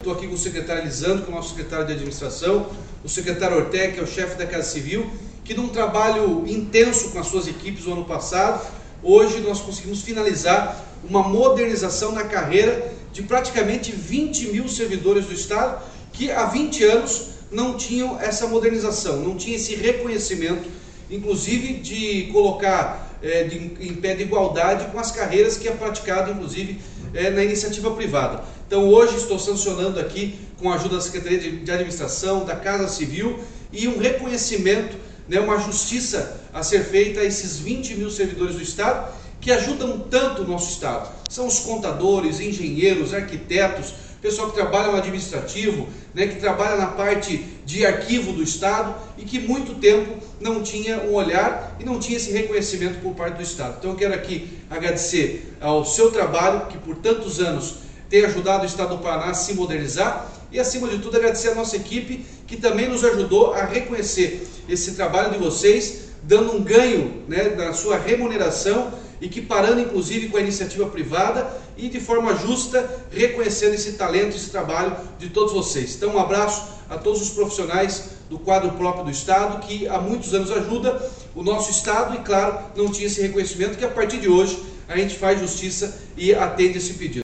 estou aqui com o secretário Elisandro, que é o nosso secretário de administração, o secretário Ortega, que é o chefe da Casa Civil, que num trabalho intenso com as suas equipes no ano passado, hoje nós conseguimos finalizar uma modernização na carreira de praticamente 20 mil servidores do Estado, que há 20 anos não tinham essa modernização, não tinha esse reconhecimento, inclusive de colocar em pé de igualdade com as carreiras que é praticado, inclusive, na iniciativa privada. Então hoje estou sancionando aqui, com a ajuda da Secretaria de Administração, da Casa Civil, e um reconhecimento, uma justiça a ser feita a esses 20 mil servidores do Estado, que ajudam tanto o nosso Estado. São os contadores, engenheiros, arquitetos, pessoal que trabalha no administrativo, que trabalha na parte de arquivo do Estado e que muito tempo não tinha um olhar e não tinha esse reconhecimento por parte do Estado. Então eu quero aqui agradecer ao seu trabalho, que por tantos anos tem ajudado o Estado do Paraná a se modernizar, e acima de tudo agradecer a nossa equipe, que também nos ajudou a reconhecer esse trabalho de vocês, dando um ganho na sua remuneração, equiparando inclusive com a iniciativa privada e de forma justa, reconhecendo esse talento, esse trabalho de todos vocês. Então um abraço a todos os profissionais do quadro próprio do Estado, que há muitos anos ajuda o nosso Estado e, claro, não tinha esse reconhecimento, que a partir de hoje a gente faz justiça e atende esse pedido.